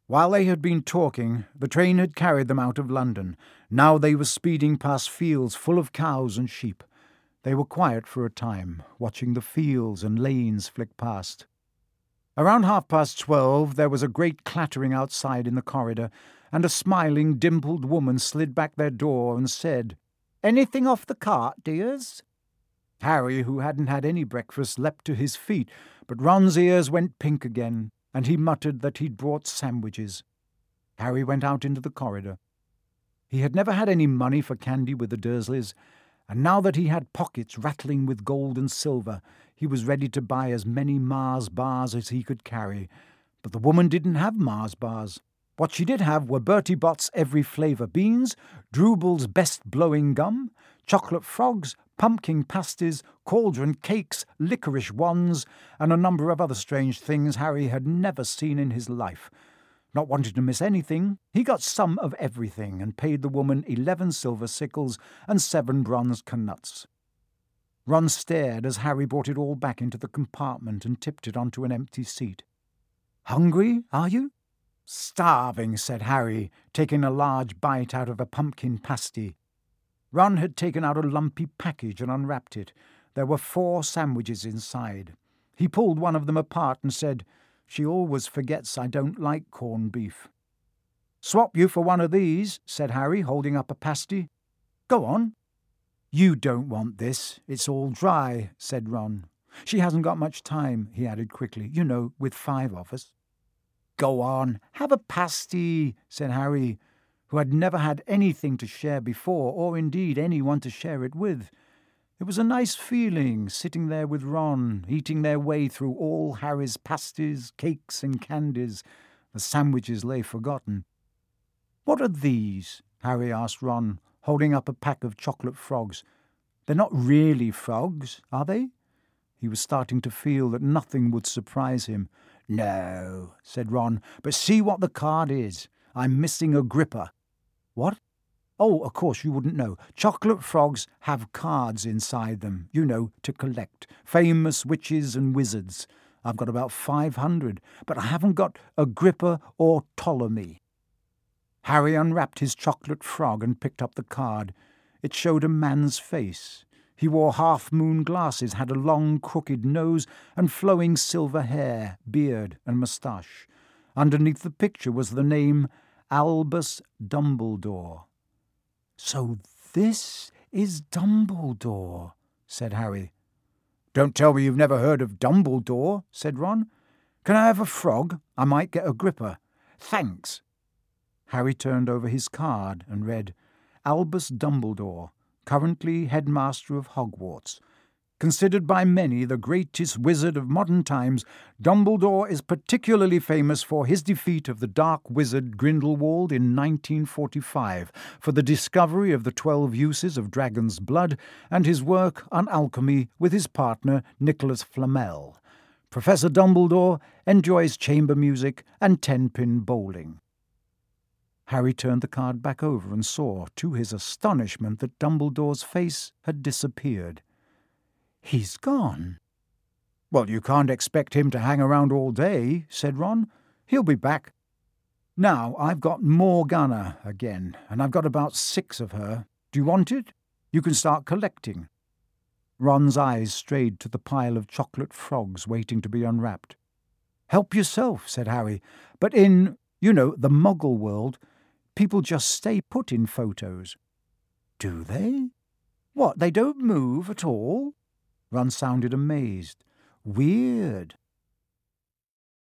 While they had been talking, the train had carried them out of London. Now they were speeding past fields full of cows and sheep. They were quiet for a time, watching the fields and lanes flick past. Around 12:30 there was a great clattering outside in the corridor, and a smiling, dimpled woman slid back their door and said, "Anything off the cart, dears?" Harry, who hadn't had any breakfast, leapt to his feet, but Ron's ears went pink again, and he muttered that he'd brought sandwiches. Harry went out into the corridor. He had never had any money for candy with the Dursleys, and now that he had pockets rattling with gold and silver, he was ready to buy as many Mars bars as he could carry. But the woman didn't have Mars bars. What she did have were Bertie Bott's every flavour beans, Drubel's best blowing gum, chocolate frogs, pumpkin pasties, cauldron cakes, licorice wands, and a number of other strange things Harry had never seen in his life. Not wanting to miss anything, he got some of everything and paid the woman 11 silver sickles and 7 bronze knuts. Ron stared as Harry brought it all back into the compartment and tipped it onto an empty seat. "Hungry, are you?" "Starving," said Harry, taking a large bite out of a pumpkin pasty. Ron had taken out a lumpy package and unwrapped it. There were 4 sandwiches inside. He pulled one of them apart and said, "She always forgets I don't like corned beef." "Swap you for one of these," said Harry, holding up a pasty. "Go on." "You don't want this. It's all dry," said Ron. "She hasn't got much time," he added quickly, "you know, with 5 of us." "Go on, have a pasty," said Harry, who had never had anything to share before, or indeed anyone to share it with. It was a nice feeling, sitting there with Ron, eating their way through all Harry's pasties, cakes and candies. The sandwiches lay forgotten. "What are these?" Harry asked Ron, holding up a pack of chocolate frogs. "They're not really frogs, are they?" He was starting to feel that nothing would surprise him. "No," said Ron, "but see what the card is. I'm missing a gripper." "What?" "Oh, of course you wouldn't know. Chocolate frogs have cards inside them, you know, to collect. Famous witches and wizards. I've got about 500, but I haven't got a gripper or Ptolemy." Harry unwrapped his chocolate frog and picked up the card. It showed a man's face. He wore half-moon glasses, had a long, crooked nose, and flowing silver hair, beard, and moustache. Underneath the picture was the name Albus Dumbledore. "So this is Dumbledore," said Harry. "Don't tell me you've never heard of Dumbledore," said Ron. "Can I have a frog? I might get a gripper." "Thanks." Harry turned over his card and read, "Albus Dumbledore, currently headmaster of Hogwarts. Considered by many the greatest wizard of modern times, Dumbledore is particularly famous for his defeat of the dark wizard Grindelwald in 1945, for the discovery of the 12 uses of dragon's blood, and his work on alchemy with his partner Nicholas Flamel. Professor Dumbledore enjoys chamber music and 10-pin bowling." Harry turned the card back over and saw, to his astonishment, that Dumbledore's face had disappeared. "He's gone." "Well, you can't expect him to hang around all day," said Ron. "He'll be back. Now, I've got Morgana again, and I've got about 6 of her. Do you want it? You can start collecting." Ron's eyes strayed to the pile of chocolate frogs waiting to be unwrapped. "Help yourself," said Harry. "But in, you know, the Muggle world, people just stay put in photos." "Do they? What, they don't move at all?" Ron sounded amazed. "Weird.